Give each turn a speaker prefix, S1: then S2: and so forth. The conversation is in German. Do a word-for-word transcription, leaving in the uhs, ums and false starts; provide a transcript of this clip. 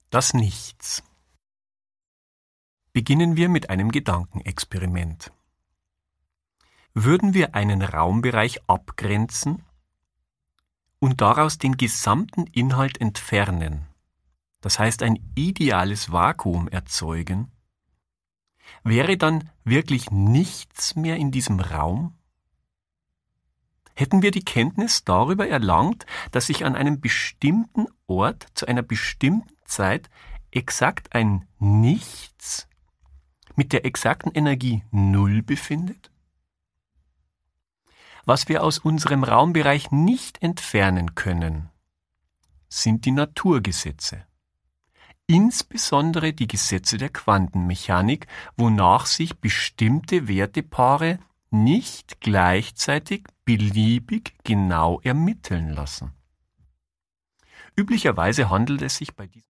S1: Das Nichts. Beginnen wir mit einem Gedankenexperiment. Würden wir einen Raumbereich abgrenzen und daraus den gesamten Inhalt entfernen, das heißt ein ideales Vakuum erzeugen, wäre dann wirklich nichts mehr in diesem Raum? Hätten wir die Kenntnis darüber erlangt, dass sich an einem bestimmten Ort zu einer bestimmten Zeit exakt ein Nichts mit der exakten Energie Null befindet? Was wir aus unserem Raumbereich nicht entfernen können, sind die Naturgesetze. Insbesondere die Gesetze der Quantenmechanik, wonach sich bestimmte Wertepaare nicht gleichzeitig beliebig genau ermitteln lassen. Üblicherweise handelt es sich bei diesen